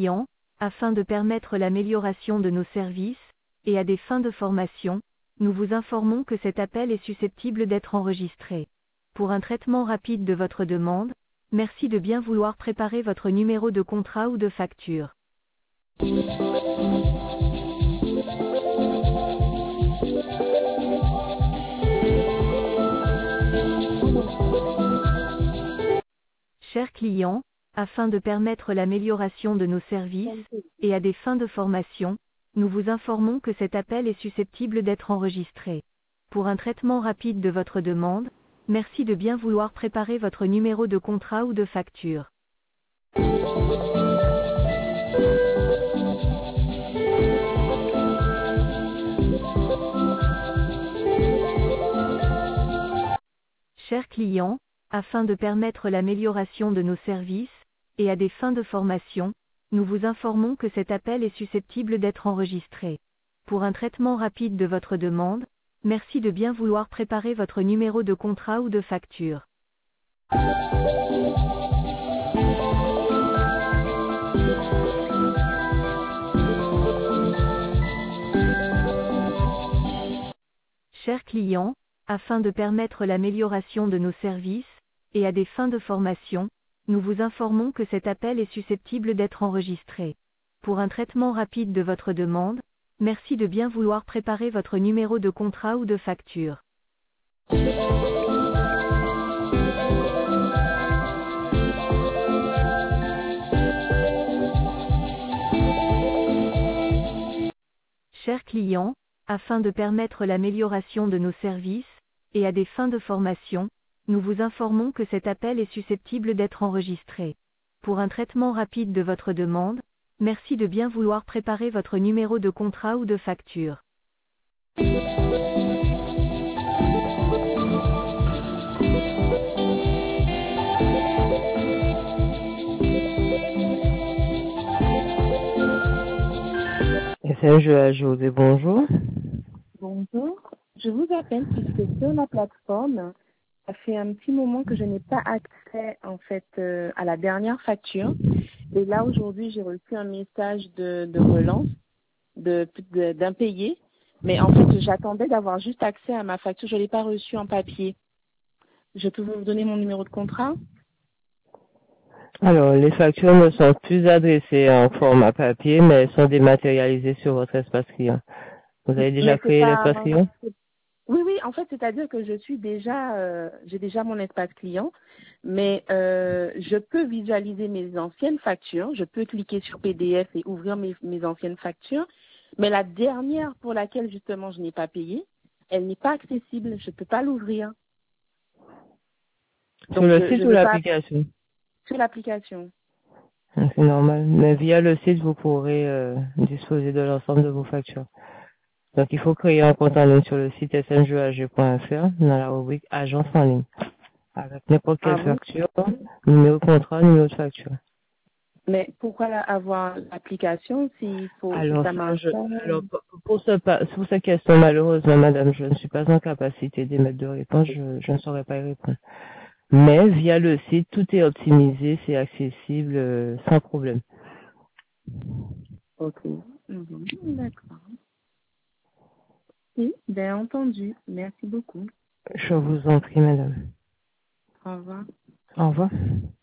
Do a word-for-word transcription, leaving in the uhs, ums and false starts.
client, afin de permettre l'amélioration de nos services, et à des fins de formation, nous vous informons que cet appel est susceptible d'être enregistré. Pour un traitement rapide de votre demande, merci de bien vouloir préparer votre numéro de contrat ou de facture. Chers clients, afin de permettre l'amélioration de nos services, et à des fins de formation, nous vous informons que cet appel est susceptible d'être enregistré. Pour un traitement rapide de votre demande, merci de bien vouloir préparer votre numéro de contrat ou de facture. Chers clients, afin de permettre l'amélioration de nos services, et à des fins de formation, nous vous informons que cet appel est susceptible d'être enregistré. Pour un traitement rapide de votre demande, merci de bien vouloir préparer votre numéro de contrat ou de facture. Chers clients, afin de permettre l'amélioration de nos services, et à des fins de formation, nous vous informons que cet appel est susceptible d'être enregistré. Pour un traitement rapide de votre demande, merci de bien vouloir préparer votre numéro de contrat ou de facture. Chers clients, afin de permettre l'amélioration de nos services, et à des fins de formation, nous vous informons que cet appel est susceptible d'être enregistré. Pour un traitement rapide de votre demande, merci de bien vouloir préparer votre numéro de contrat ou de facture. S M G A José, bonjour. Bonjour, je vous appelle puisque sur la plateforme, ça fait un petit moment que je n'ai pas accès en fait euh, à la dernière facture. Et là aujourd'hui, j'ai reçu un message de, de relance de, de, d'impayé. Mais en fait, j'attendais d'avoir juste accès à ma facture. Je ne l'ai pas reçue en papier. Je peux vous donner mon numéro de contrat? Alors, les factures ne sont plus adressées en format papier, mais elles sont dématérialisées sur votre espace client. Vous avez déjà Mais c'est créé pas... l'espace client? Oui, oui, en fait, c'est-à-dire que je suis déjà, euh, j'ai déjà mon espace client, mais euh, je peux visualiser mes anciennes factures, je peux cliquer sur P D F et ouvrir mes, mes anciennes factures, mais la dernière pour laquelle justement je n'ai pas payé, elle n'est pas accessible, je ne peux pas l'ouvrir. Sur Donc, le je, site je ou veux pas l'application? sur l'application. C'est normal. Mais via le site, vous pourrez euh, disposer de l'ensemble de vos factures. Donc, il faut créer un compte en ligne sur le site s m g a g point f r dans la rubrique Agence en ligne. Avec n'importe Ah quelle bon? facture, numéro de contrat, numéro de facture. Mais pourquoi la- avoir l'application s'il faut, si Alors, ça ça, marche je, pas? alors, pour pour ce, pa- pour cette question, malheureusement, madame, je ne suis pas en capacité d'émettre de réponse, je, je ne saurais pas y répondre. Mais, via le site, tout est optimisé, c'est accessible, euh, sans problème. Ok. Mhm, d'accord. Oui, bien entendu. Merci beaucoup. Je vous en prie, madame. Au revoir. Au revoir.